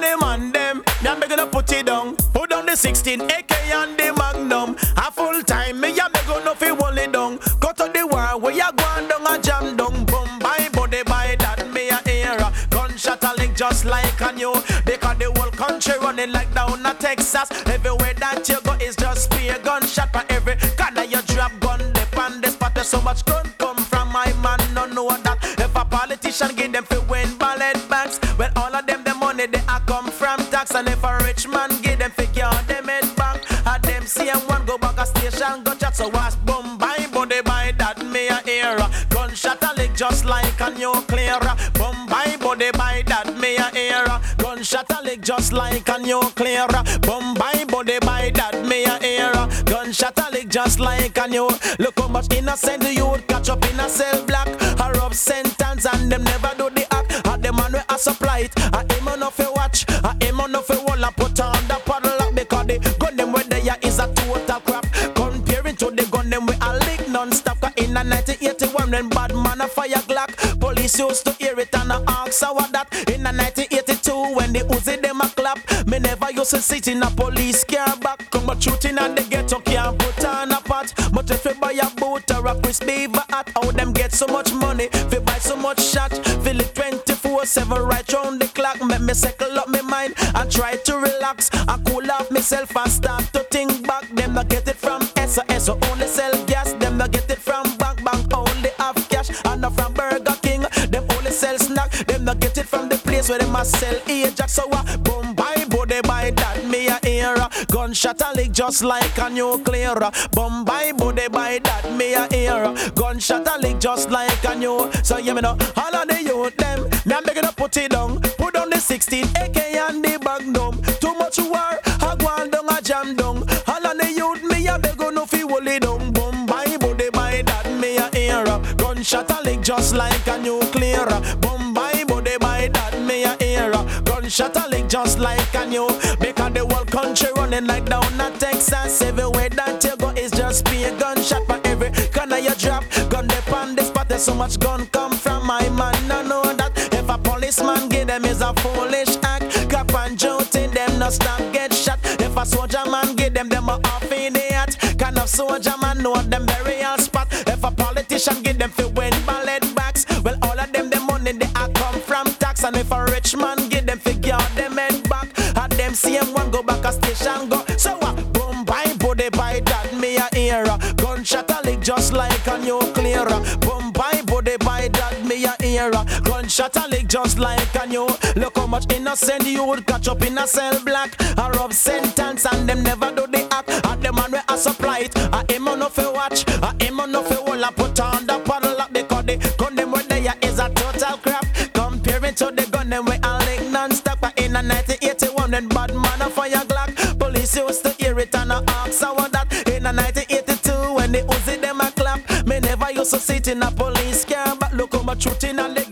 the man them, me a gonna put it down. Put down the 16 AK and the Magnum. A full time, me a gonna fi hold it down. Go to the war where you go and down a jam down. Boom, by body by that me a era. Gunshot a link just like a new. Because the whole country running like down a Texas. Everywhere that you go is just spear gunshot for every corner you drop gun. Dip on the spot, there's so much gun come from my man. No know that if a politician give them fi win ballot bags, well all of them the money they a come from tax. And if a rich man give them figure them head back, and them same one go back a station go chat. So what's boom by body by that me a era. Gunshot a lick just like a nuclear. Boom by body by that me a era. Gunshot a lick just like a nuclear. Boom by body by that me a era. Gunshot a lick just like a new. Look how much innocent the youth catch up in a cell block. A rough sentence and them never do the act. A them man we a supply it. A him on off a watch. A him on off a wall and put on the padlock. Because the gun them where they are is a total crap. Comparing to the gun them we a lick non-stop. Cause in a 1981 when bad man a fire Glock, police used to hear it and a ask how that. In a 1982 when the Uzi them a clap, me never used to sit in a police car back. Come a shooting and they get okay and put on a pot. But if you buy a boot or a Chris Beaver hat, how them get so much money? If you buy so much shot, feel it 24/7 right round the clock. Make me settle up my mind and try to relax and cool off myself and start to think back. Them not get it from SOS, so only sell gas. Them not get it from bank, only have cash. And not from Burger King, them only sell snack. Them not get it from the place where they must sell Ajax. So boom by body by that me a era. Gunshot a lick just like a nuclear. Boom by body by that me a era. Gunshot a lick just like a new. So you know, all of the youth them, me I'm begging to put it down. Put down the 16 AK and the Magnum. Too much war, I go on down a jam down. All of the youth me a beg no fi hold it down. Boom by body by that me a era. Gunshot a lick just like a nuclear. Boom by body by that me a era. Gunshot a lick just like a new. Because the whole country running like down a Texas. Everywhere that you go is just be a gunshot for every corner you drop. Gun dip on the spot, there's so much gun come from my man. I know that if a policeman give them is a foolish act. Cop and duty, them no stop get shot. If a soldier man give them a off in the hat. Kind of soldier man know them burial spot. If a politician give them fi win ballot backs, well all of them the money they a come from tax. And if a rich man give them figure them head back, and them same one go back a station go. So boom by body by that me a era. Gunshot a lick just like a nuclear. Boom by body by that me a era. Gunshot a lick just like a new. Look how much innocent you would catch up in a cell block. A rough sentence and them never do the act. And the man we a supply it. A him on off a watch. A him on off a wall and put on the padlock. Because the gun them where they are is a total crap. Comparing to the gun them we a lick non-stop. In a 1981 when bad man a fire Glock, police used to hear it and a ask how that. In a 1982 when the Uzi them a clap, me never used to sit in a police car. But look how much shooting and the